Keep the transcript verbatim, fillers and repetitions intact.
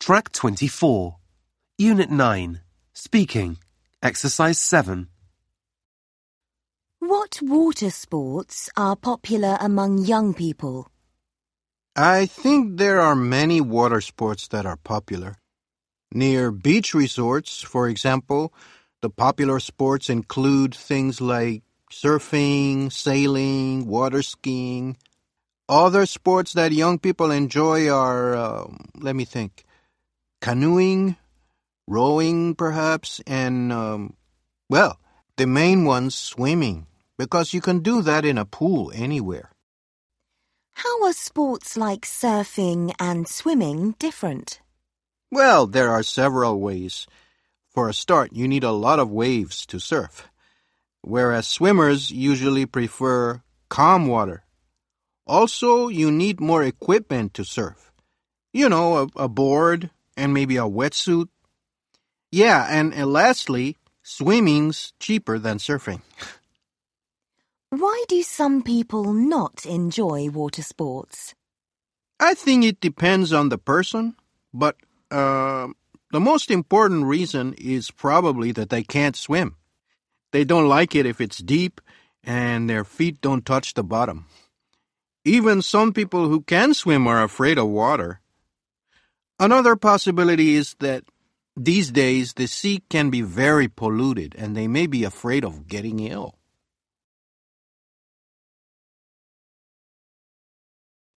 Track twenty-four. Unit nine. Speaking. Exercise seven. What water sports are popular among young people? I think there are many water sports that are popular. Near beach resorts, for example, the popular sports include things like surfing, sailing, water skiing. Other sports that young people enjoy are, uh, let me think, canoeing, rowing perhaps, and, um, well, the main one's swimming, because you can do that in a pool anywhere. How are sports like surfing and swimming different? Well, there are several ways. For a start, you need a lot of waves to surf, whereas swimmers usually prefer calm water. Also, you need more equipment to surf. You know, a, a board and maybe a wetsuit. Yeah, and, and lastly, swimming's cheaper than surfing. Why do some people not enjoy water sports? I think it depends on the person, but uh, the most important reason is probably that they can't swim. They don't like it if it's deep and their feet don't touch the bottom. Even some people who can swim are afraid of water. Another possibility is that these days the sea can be very polluted and they may be afraid of getting ill.